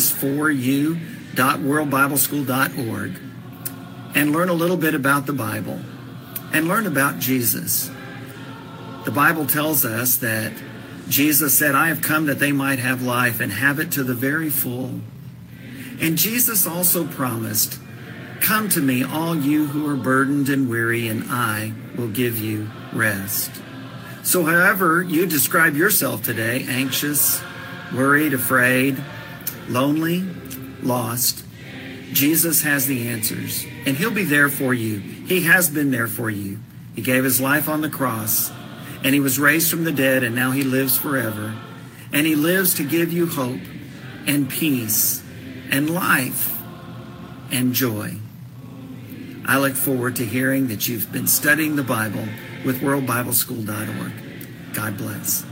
jesus4u.worldbibleschool.org, and learn a little bit about the Bible and learn about Jesus. The Bible tells us that Jesus said, I have come that they might have life and have it to the very full. And Jesus also promised, come to me, all you who are burdened and weary, and I will give you rest. So however you describe yourself today, anxious, worried, afraid, lonely, lost, Jesus has the answers, and he'll be there for you. He has been there for you. He gave his life on the cross, and he was raised from the dead, and now he lives forever. And he lives to give you hope and peace and life and joy. I look forward to hearing that you've been studying the Bible with worldbibleschool.org. God bless.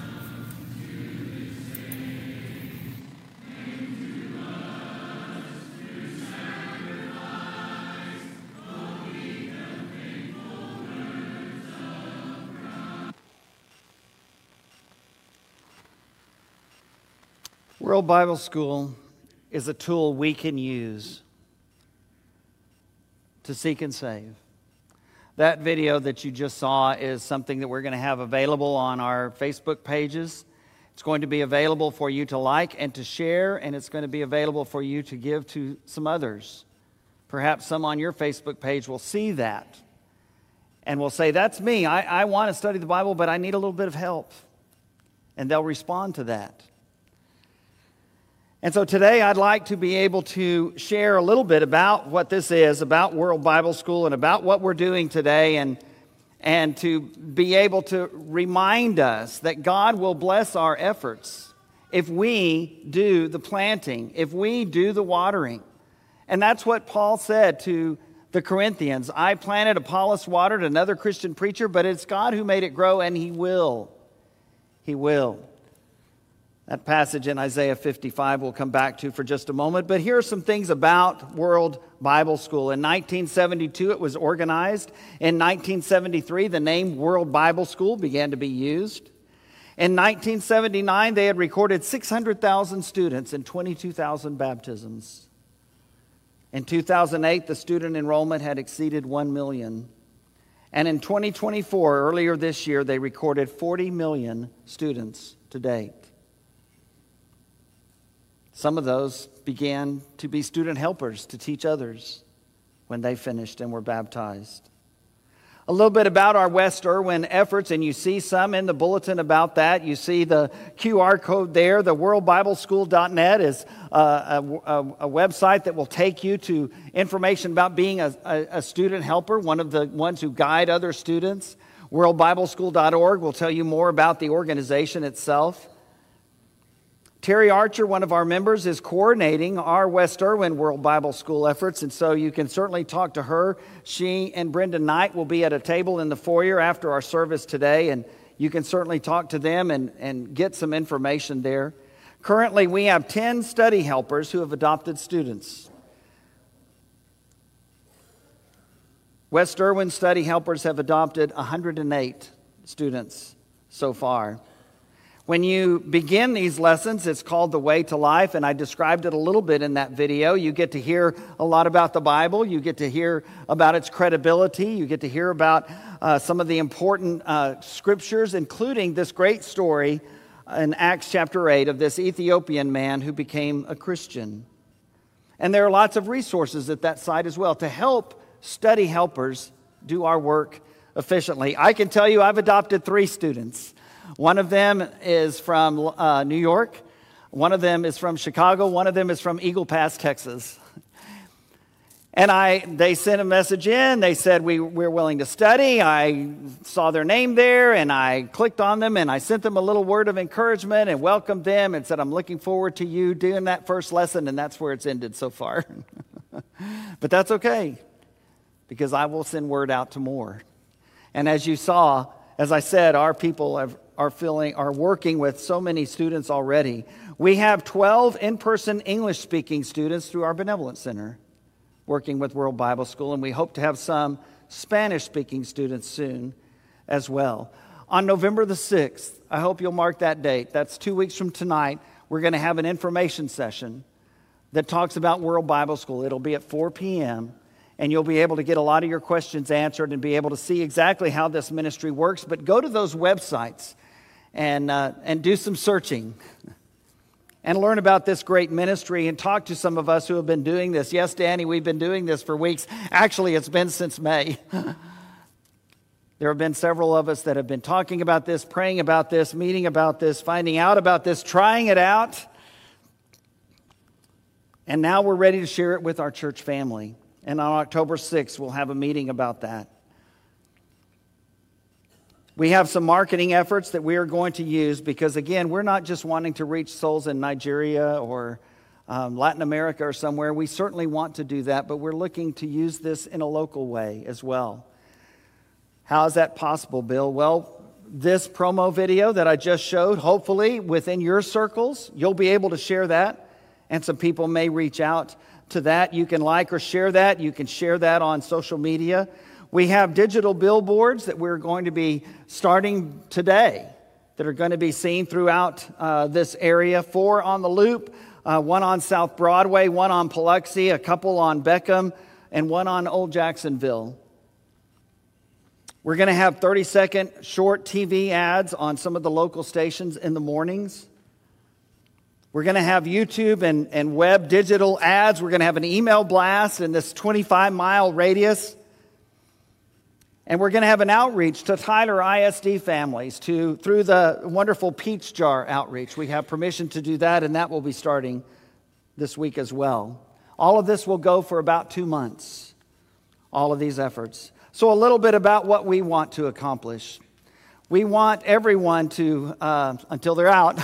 World Bible School is a tool we can use to seek and save. That video that you just saw is something that we're going to have available on our Facebook pages. It's going to be available for you to like and to share, and it's going to be available for you to give to some others. Perhaps some on your Facebook page will see that and will say, that's me. I want to study the Bible, but I need a little bit of help. And they'll respond to that. And so today I'd like to be able to share a little bit about what this is, about World Bible School, and about what we're doing today, and to be able to remind us that God will bless our efforts if we do the planting, if we do the watering. And that's what Paul said to the Corinthians. I planted, Apollos watered, another Christian preacher, but it's God who made it grow, and he will. He will. That passage in Isaiah 55 we'll come back to for just a moment. But here are some things about World Bible School. In 1972, it was organized. In 1973, the name World Bible School began to be used. In 1979, they had recorded 600,000 students and 22,000 baptisms. In 2008, the student enrollment had exceeded 1 million. And in 2024, earlier this year, they recorded 40 million students to date. Some of those began to be student helpers to teach others when they finished and were baptized. A little bit about our West Irwin efforts, and you see some in the bulletin about that. You see the QR code there. The worldbibleschool.net is a website that will take you to information about being a student helper, one of the ones who guide other students. Worldbibleschool.org will tell you more about the organization itself. Terry Archer, one of our members, is coordinating our West Irwin World Bible School efforts, and so you can certainly talk to her. She and Brenda Knight will be at a table in the foyer after our service today, and you can certainly talk to them and get some information there. Currently, we have 10 study helpers who have adopted students. West Irwin study helpers have adopted 108 students so far. When you begin these lessons, it's called The Way to Life, and I described it a little bit in that video. You get to hear a lot about the Bible. You get to hear about its credibility. You get to hear about some of the important scriptures, including this great story in Acts chapter 8 of this Ethiopian man who became a Christian. And there are lots of resources at that site as well to help study helpers do our work efficiently. I can tell you I've adopted 3 students. One of them is from New York, one of them is from Chicago, one of them is from Eagle Pass, Texas. And they sent a message in. They said, we're willing to study. I saw their name there, and I clicked on them, and I sent them a little word of encouragement and welcomed them and said, I'm looking forward to you doing that first lesson, and that's where it's ended so far. But that's okay, because I will send word out to more. And as you saw, as I said, our people are working with so many students already. We have 12 in-person English-speaking students through our Benevolent Center working with World Bible School, and we hope to have some Spanish-speaking students soon as well. On November the 6th, I hope you'll mark that date. That's 2 weeks from tonight. We're going to have an information session that talks about World Bible School. It'll be at 4 p.m., and you'll be able to get a lot of your questions answered and be able to see exactly how this ministry works. But go to those websites and do some searching and learn about this great ministry and talk to some of us who have been doing this. Yes, Danny, we've been doing this for weeks. Actually, it's been since May. There have been several of us that have been talking about this, praying about this, meeting about this, finding out about this, trying it out. And now we're ready to share it with our church family. And on October 6th, we'll have a meeting about that. We have some marketing efforts that we are going to use because, again, we're not just wanting to reach souls in Nigeria or Latin America or somewhere. We certainly want to do that, but we're looking to use this in a local way as well. How is that possible, Bill? Well, this promo video that I just showed, hopefully within your circles, you'll be able to share that, and some people may reach out to that. You can like or share that. You can share that on social media. We have digital billboards that we're going to be starting today that are going to be seen throughout this area. 4 on the Loop, 1 on South Broadway, 1 on Biloxi, a couple on Beckham, and 1 on Old Jacksonville. We're going to have 30-second short TV ads on some of the local stations in the mornings. We're going to have YouTube and web digital ads. We're going to have an email blast in this 25-mile radius. And we're going to have an outreach to Tyler ISD families through the wonderful Peach Jar outreach. We have permission to do that, and that will be starting this week as well. All of this will go for about 2 months, all of these efforts. So a little bit about what we want to accomplish. We want everyone to, until they're out,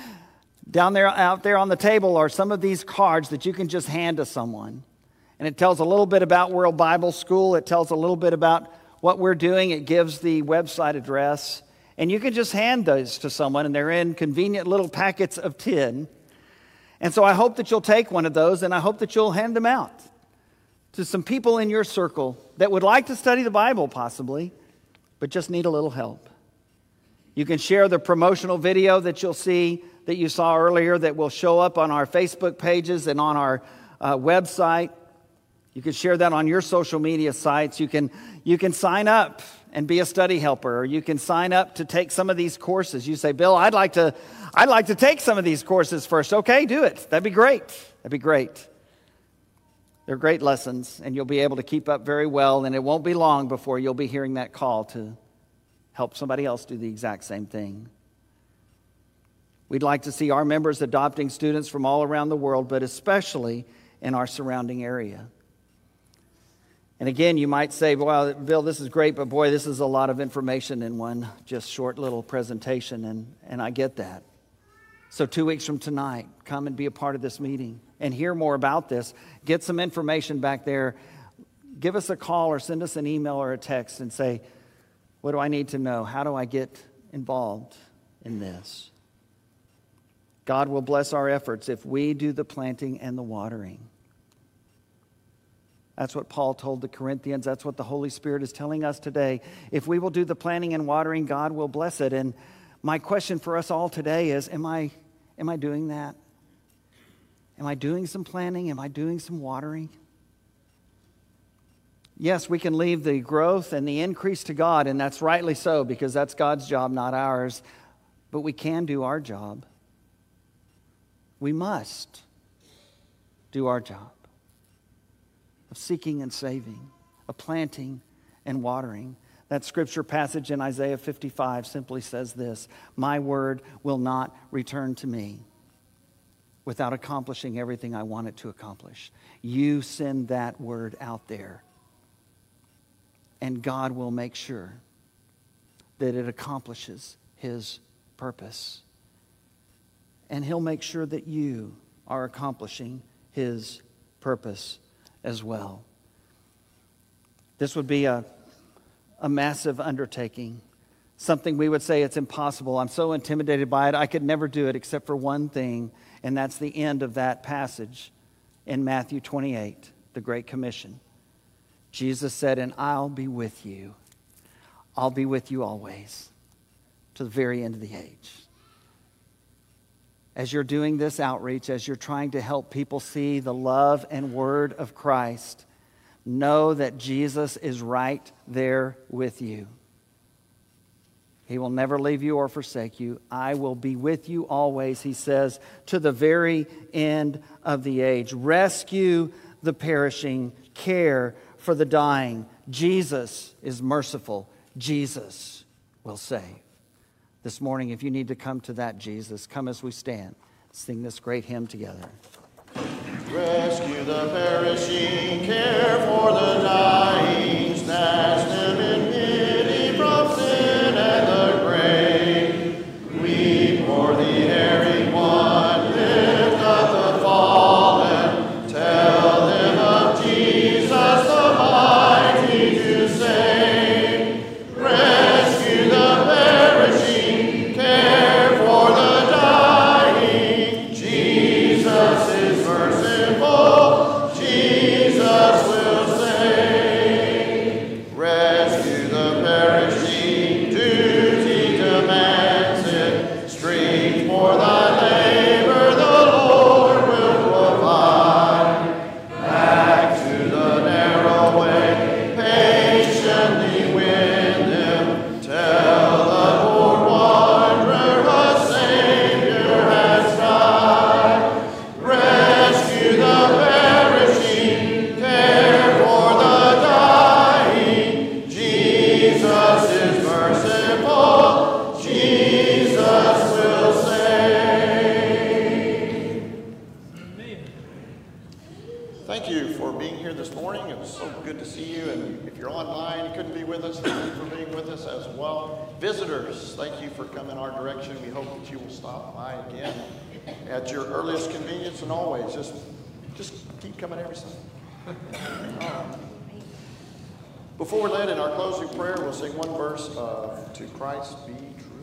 out there on the table are some of these cards that you can just hand to someone. And it tells a little bit about World Bible School. It tells a little bit about what we're doing. It gives the website address. And you can just hand those to someone, and they're in convenient little packets of tin. And so I hope that you'll take one of those, and I hope that you'll hand them out to some people in your circle that would like to study the Bible possibly, but just need a little help. You can share the promotional video that you'll see, that you saw earlier, that will show up on our Facebook pages and on our website. You can share that on your social media sites. You can sign up and be a study helper, or you can sign up to take some of these courses. You say, Bill, I'd like to take some of these courses first. Okay, do it. That'd be great. That'd be great. They're great lessons, and you'll be able to keep up very well, and it won't be long before you'll be hearing that call to help somebody else do the exact same thing. We'd like to see our members adopting students from all around the world, but especially in our surrounding area. And again, you might say, well, Bill, this is great, but boy, this is a lot of information in one just short little presentation, and I get that. So 2 weeks from tonight, come and be a part of this meeting and hear more about this. Get some information back there. Give us a call or send us an email or a text and say, what do I need to know? How do I get involved in this? God will bless our efforts if we do the planting and the watering. That's what Paul told the Corinthians. That's what the Holy Spirit is telling us today. If we will do the planting and watering, God will bless it. And my question for us all today is, am I doing that? Am I doing some planting? Am I doing some watering? Yes, we can leave the growth and the increase to God, and that's rightly so, because that's God's job, not ours. But we can do our job. We must do our job of seeking and saving, of planting and watering. That scripture passage in Isaiah 55 simply says this: my word will not return to me without accomplishing everything I want it to accomplish. You send that word out there, and God will make sure that it accomplishes his purpose. And he'll make sure that you are accomplishing his purpose as well. This would be a massive undertaking, something we would say it's impossible. I'm so intimidated by it, I could never do it except for one thing, and that's the end of that passage in Matthew 28, the Great Commission. Jesus said, and I'll be with you. I'll be with you always, to the very end of the age. As you're doing this outreach, as you're trying to help people see the love and word of Christ, know that Jesus is right there with you. He will never leave you or forsake you. I will be with you always, he says, to the very end of the age. Rescue the perishing, care for the dying. Jesus is merciful. Jesus will save. This morning, if you need to come to that Jesus, come as we stand. Sing this great hymn together. Rescue the perishing, care for the dying, snatch them in pity from sin and the grave. Weep for the erring one, lift up the fallen, tell them of Jesus the mighty to save. Rescue the perishing, care for the dying. Jesus is merciful, Jesus will save. Rescue the perishing, duty demands it. Strength for thy labor the Lord will provide. Back to the narrow way, patiently win them. Tell the poor wanderer a Savior has died. Rescue the perishing, care for the dying. Jesus is merciful, Jesus will save. Thank you for being here this morning. It was so good to see you. And if you're online, you couldn't be with us, thank you for being with us as well. Visitors, thank you for coming our direction. We hope that you will stop by again at your earliest convenience, and always just keep coming every Sunday. Before we're led in our closing prayer, we'll sing one verse of To Christ Be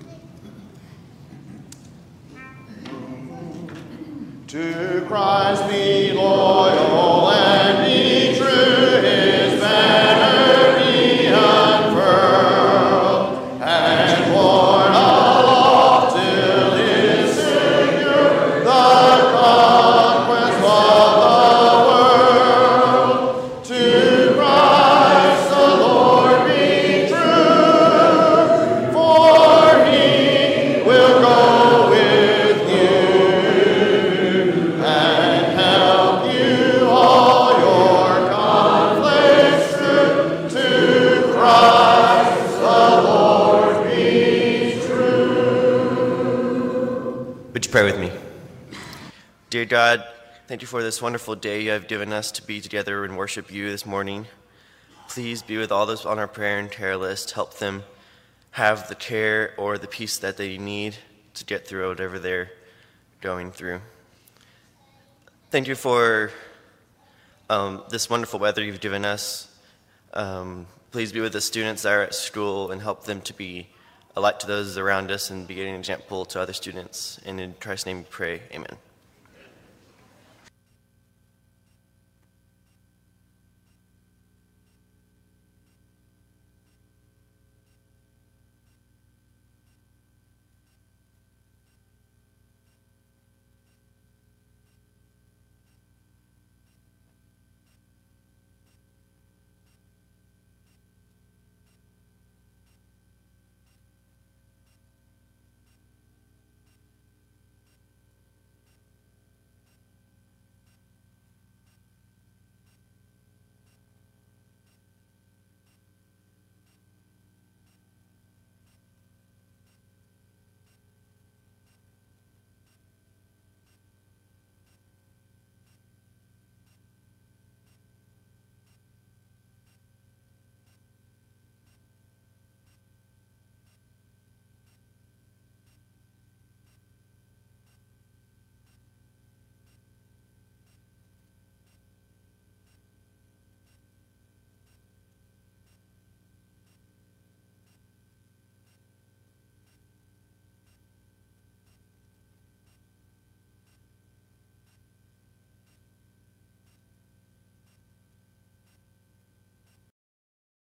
True. To Christ be loyal and be true, his banner be unfurled, and borne aloft till his secure the conquest of the world. To Christ the Lord be true, for he will go with you and help you all your conflicts through. To Christ the Lord be true. Would you pray with me? Dear God, thank you for this wonderful day you have given us to be together and worship you this morning. Please be with all those on our prayer and care list. Help them have the care or the peace that they need to get through whatever they're going through. Thank you for this wonderful weather you've given us. Please be with the students that are at school and help them to be a light to those around us and be an example to other students. And in Christ's name we pray, amen.